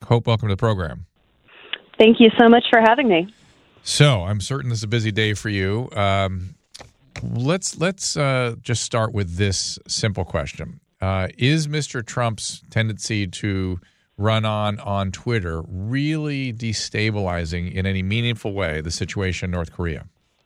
Hope, welcome to the program. Thank you so much for having me. So I'm certain this is a busy day for you. Let's just start with this simple question. Is Mr. Trump's tendency to run on Twitter really destabilizing in any meaningful way the situation in North Korea?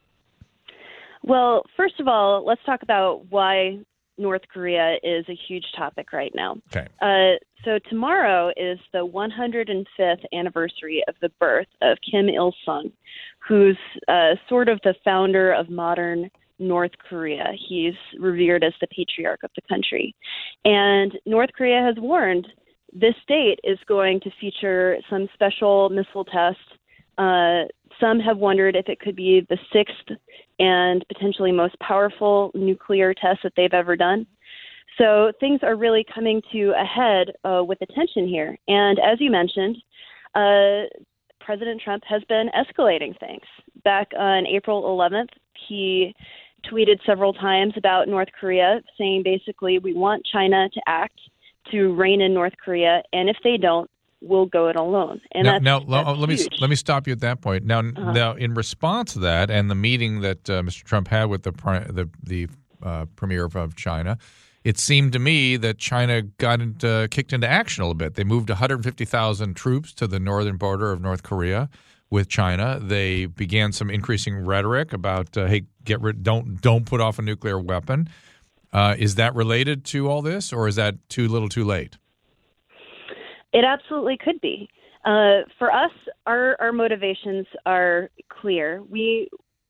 Well, first of all, let's talk about why North Korea is a huge topic right now. Okay. So tomorrow is the 105th anniversary of the birth of Kim Il-sung, who's sort of the founder of modern North Korea. He's revered as the patriarch of the country. And North Korea has warned this date is going to feature some special missile tests. Some have wondered if it could be the sixth and potentially most powerful nuclear test that they've ever done. So things are really coming to a head with attention here. And as you mentioned, President Trump has been escalating things. Back on April 11th, he tweeted several times about North Korea, saying basically, we want China to act to rein in North Korea, and if they don't, we'll go it alone. And that's let me stop you at that point. Now, in response to that, and the meeting that Mr. Trump had with the premier of China, it seemed to me that China got kicked into action a little bit. They moved 150,000 troops to the northern border of North Korea with China. They began some increasing rhetoric about, hey, don't put off a nuclear weapon. Is that related to all this, or is that too little, too late? It absolutely could be. For us, our motivations are clear. We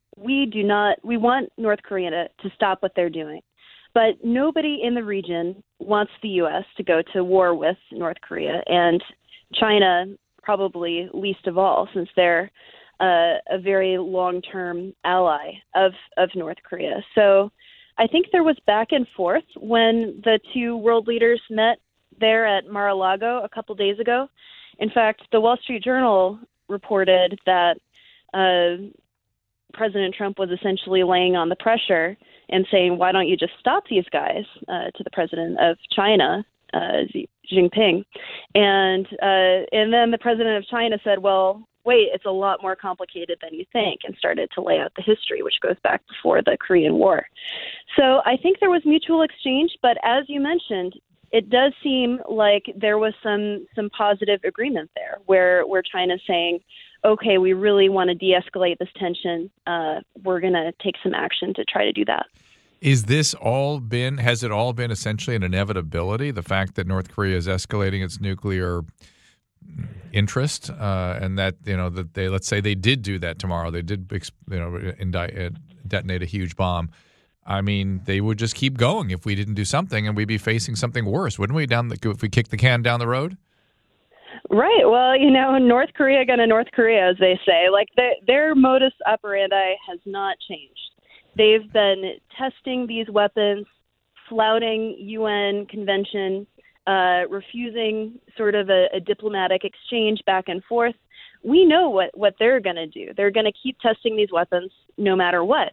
want North Korea to stop what they're doing. But nobody in the region wants the U.S. to go to war with North Korea, and China probably least of all, since they're a very long-term ally of North Korea. So I think there was back and forth when the two world leaders met there at Mar-a-Lago a couple days ago. In fact, the Wall Street Journal reported that President Trump was essentially laying on the pressure and saying, why don't you just stop these guys, to the president of China, Xi Jinping. And then the president of China said, well, wait, it's a lot more complicated than you think, and started to lay out the history, which goes back before the Korean War. So I think there was mutual exchange, but as you mentioned, it does seem like there was some positive agreement there where China's saying, okay, we really want to de-escalate this tension. We're going to take some action to try to do that. Has it all been essentially an inevitability, the fact that North Korea is escalating its nuclear interest, and that, that they, let's say they did do that tomorrow, they did, detonate a huge bomb. I mean, they would just keep going if we didn't do something, and we'd be facing something worse, wouldn't we? If we kick the can down the road. Right. Well, North Korea gonna North Korea, as they say. Like their modus operandi has not changed. They've been testing these weapons, flouting UN convention, refusing sort of a diplomatic exchange back and forth. We know what they're going to do. They're going to keep testing these weapons no matter what.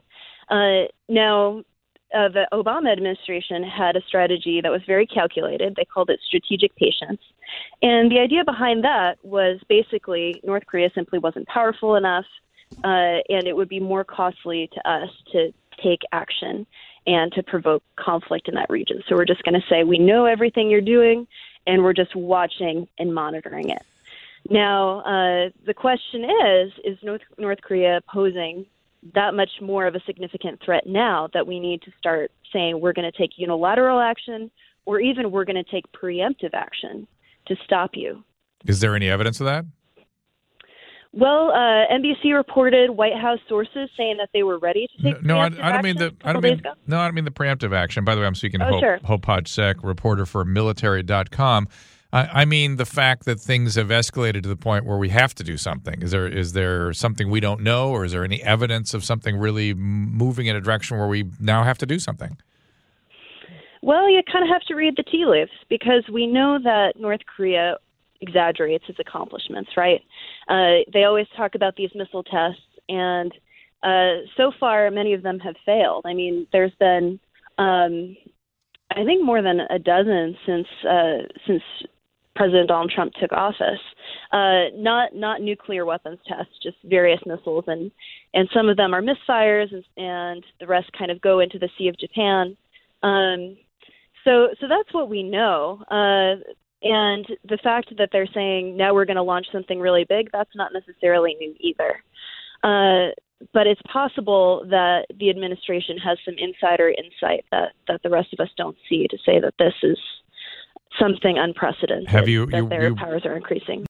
Now, the Obama administration had a strategy that was very calculated. They called it strategic patience. And the idea behind that was basically North Korea simply wasn't powerful enough, and it would be more costly to us to take action and to provoke conflict in that region. So we're just going to say, we know everything you're doing, and we're just watching and monitoring it. Now, the question is North Korea posing that much more of a significant threat now that we need to start saying we're going to take unilateral action, or even we're going to take preemptive action to stop you? Is there any evidence of that? Well, NBC reported White House sources saying that they were ready to take preemptive action. I don't mean the preemptive action. By the way, I'm speaking to Hope Hodge-Sek, reporter for military.com. I mean the fact that things have escalated to the point where we have to do something. Is there something we don't know, or is there any evidence of something really moving in a direction where we now have to do something? Well, you kind of have to read the tea leaves, because we know that North Korea exaggerates its accomplishments, right? They always talk about these missile tests, and so far many of them have failed. I mean, there's been, I think, more than a dozen since President Donald Trump took office. Not nuclear weapons tests, just various missiles, and some of them are misfires, and the rest kind of go into the Sea of Japan. So that's what we know. And the fact that they're saying now we're going to launch something really big, that's not necessarily new either. But it's possible that the administration has some insider insight that the rest of us don't see to say that this is something unprecedented, that their powers are increasing.